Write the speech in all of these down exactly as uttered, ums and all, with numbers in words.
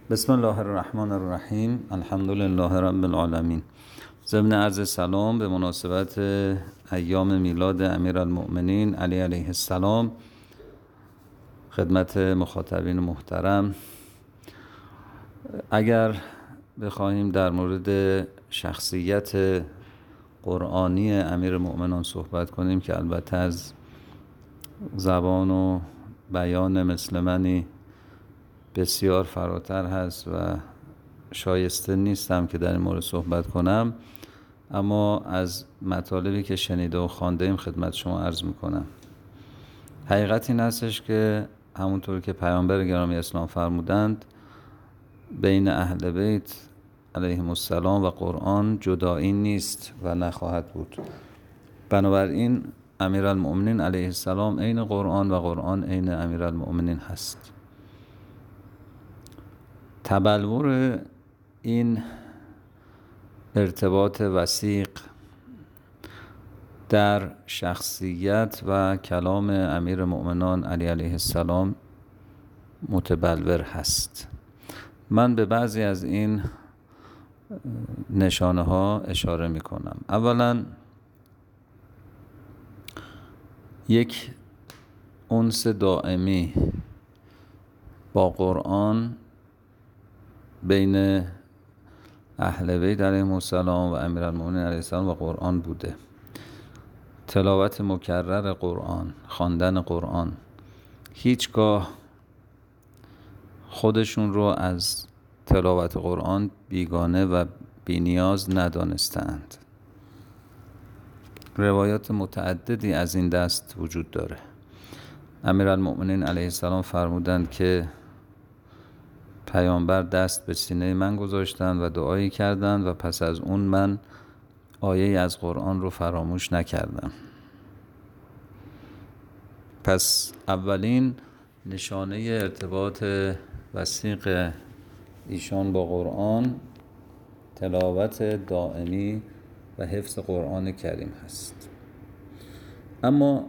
بسم الله الرحمن الرحیم. الحمد لله رب العالمین. ضمن عرض سلام به مناسبت ایام میلاد امیرالمؤمنین علی علیه السلام خدمت مخاطبین محترم، اگر بخواهیم در مورد شخصیت قرآنی امیرالمؤمنان صحبت کنیم که البته از زبان و بیان مثل منی بسیار فراتر هست و شایسته نیستم که در این مورد صحبت کنم، اما از مطالبی که شنیده و خوانده ایم خدمت شما عرض میکنم. حقیقت این هستش که همونطور که پیامبر گرامی اسلام فرمودند بین اهل بیت علیهم السلام و قرآن جدایی نیست و نخواهد بود. بنابراین امیرالمؤمنین علیه السلام عین قرآن و قرآن عین امیرالمؤمنین هست. تبلور این ارتباط وثیق در شخصیت و کلام امیر مؤمنان علی علیه السلام متبلور هست. من به بعضی از این نشانه ها اشاره می کنم. اولا یک انس دائمی با قرآن بین اهل بیت علیهم السلام و امیرالمؤمنین علیه السلام و قرآن بوده. تلاوت مکرر قرآن، خواندن قرآن، هیچگاه خودشون رو از تلاوت قرآن بیگانه و بی‌نیاز ندانستند. روایات متعددی از این دست وجود داره. امیرالمؤمنین علیه السلام فرمودند که پیامبر دست به سینه من گذاشتند و دعایی کردند و پس از اون من آیه از قرآن رو فراموش نکردم. پس اولین نشانه ارتباط وثیق ایشان با قرآن تلاوت دائمی و حفظ قرآن کریم هست. اما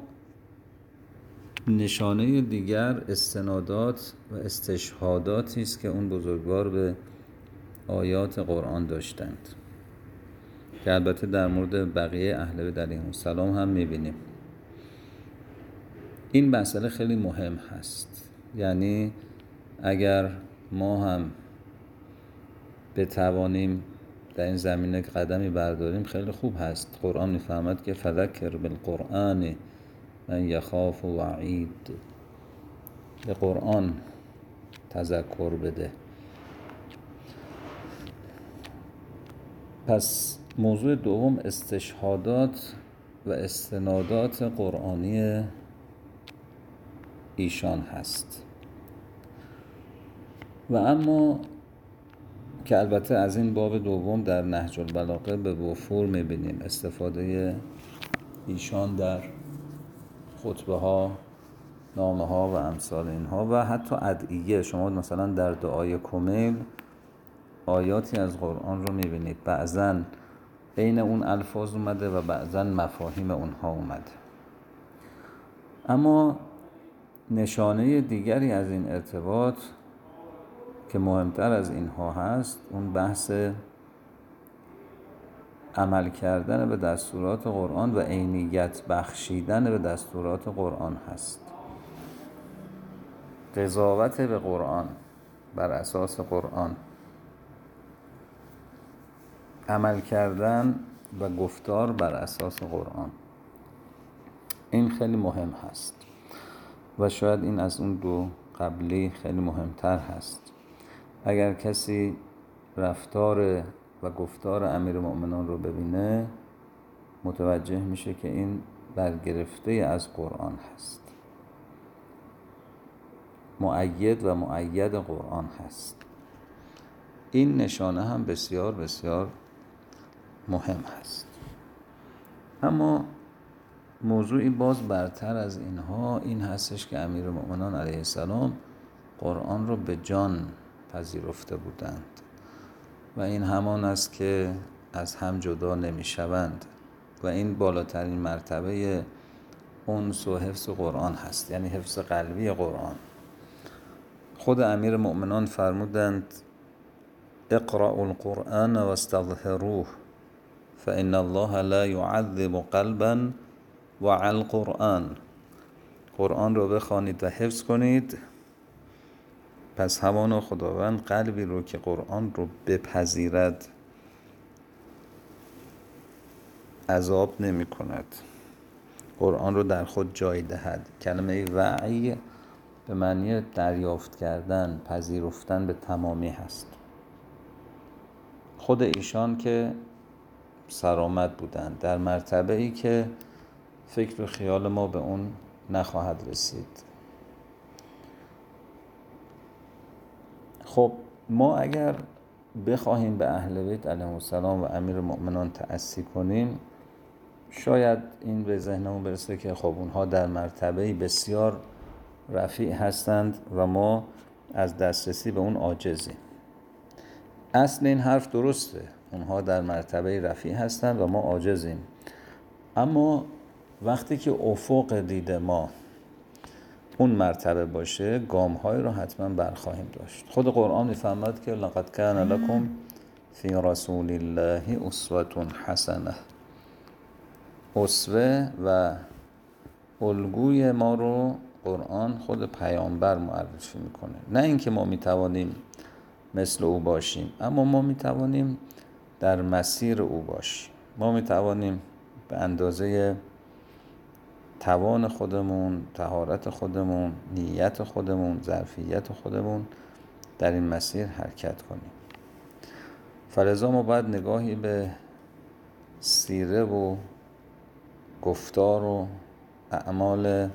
نشانه دیگر استنادات و استشهاداتی است که اون بزرگوار به آیات قرآن داشتند که البته در مورد بقیه اهل بیت علیهم السلام هم می‌بینیم. این مسئله خیلی مهم هست، یعنی اگر ما هم بتوانیم در این زمینه قدمی برداریم خیلی خوب هست. قرآن می‌فرماید که فذکر بالقرآن من یخاف وعید، به قرآن تذکر بده. پس موضوع دوم استشهادات و استنادات قرآنی ایشان هست. و اما که البته از این باب دوم در نهج البلاغه به وفور می‌بینیم استفاده ایشان در خطبه ها، نامه ها و امثال اینها و حتی ادعیه. شما مثلا در دعای کمیل آیاتی از قرآن رو می‌بینید، بعضاً بین اون الفاظ اومده و بعضاً مفاهیم اونها اومده. اما نشانه دیگری از این ارتباط که مهمتر از اینها هست اون بحث عمل کردن به دستورات قرآن و عینیت بخشیدن به دستورات قرآن هست. قضاوت به قرآن بر اساس قرآن، عمل کردن و گفتار بر اساس قرآن، این خیلی مهم هست و شاید این از اون دو قبلی خیلی مهمتر هست. اگر کسی رفتار و گفتار امیرالمؤمنان رو ببینه متوجه میشه که این برگرفته از قرآن هست، مؤید و مؤید قرآن هست. این نشانه هم بسیار بسیار مهم هست. اما موضوعی باز برتر از اینها این هستش که امیرالمؤمنان علیه السلام قرآن رو به جان پذیرفته بودند و این همان است که از هم جدا نمی شوند و این بالاترین مرتبه انس و حفظ قرآن هست، یعنی حفظ قلبی قرآن. خود امیرالمؤمنان فرمودند اقرأوا القرآن واستظهروه فإن الله لا يعذب قلبا وعى القرآن. قرآن رو بخوانید و حفظ کنید، پس همانا خداوند قلبی رو که قرآن رو بپذیرد عذاب نمی کند، قرآن رو در خود جای دهد. کلمه وعی به معنی دریافت کردن، پذیرفتن به تمامی هست. خود ایشان که سرآمد بودند در مرتبه ای که فکر و خیال ما به اون نخواهد رسید. خب ما اگر بخواهیم به اهل بیت علیهم السلام و امیر مؤمنان تأسی کنیم، شاید این به ذهنمون برسه که خب اونها در مرتبه بسیار رفیع هستند و ما از دسترسی به اون عاجزیم. اصل این حرف درسته، اونها در مرتبه رفیع هستند و ما عاجزیم، اما وقتی که افق دید ما اون مرتبه باشه، گام‌های رو حتما برخواهیم داشت. خود قرآن می‌فرماید که لقد کان لکم فی رسول الله اسوة حسنه. اسوه و الگوی ما رو قرآن خود پیامبر معرفی میکنه. نه اینکه ما میتوانیم مثل او باشیم، اما ما میتوانیم در مسیر او باشیم. ما میتوانیم به اندازه توان خودمون، طهارت خودمون، نیت خودمون، ظرفیت خودمون در این مسیر حرکت کنیم. فلذا ما باید نگاهی به سیره و گفتار و اعمال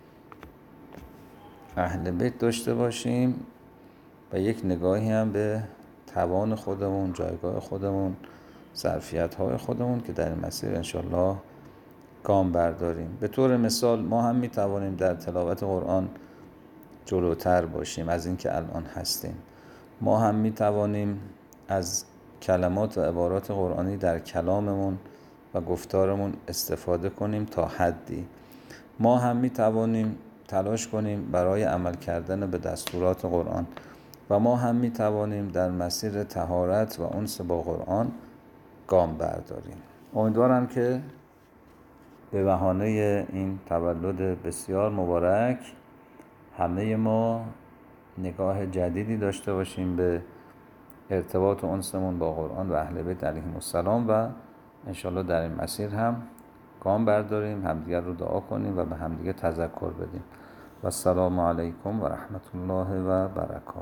اهل بیت داشته باشیم و یک نگاهی هم به توان خودمون، جایگاه خودمون، ظرفیت‌های خودمون که در این مسیر انشالله گام برداریم. به طور مثال ما هم میتوانیم در تلاوت قرآن جلوتر باشیم از این که الان هستیم. ما هم میتوانیم از کلمات و عبارات قرآنی در کلاممون و گفتارمون استفاده کنیم تا حدی. ما هم میتوانیم تلاش کنیم برای عمل کردن به دستورات قرآن و ما هم میتوانیم در مسیر طهارت و انس با قرآن گام برداریم. امیدوارم که به بهانه این تولد بسیار مبارک همه ما نگاه جدیدی داشته باشیم به ارتباط و انسمون با قرآن و اهل بیت علیهم السلام و انشالله در این مسیر هم گام برداریم، همدیگر رو دعا کنیم و به همدیگر تذکر بدیم. و السلام علیکم و رحمت الله و برکاته.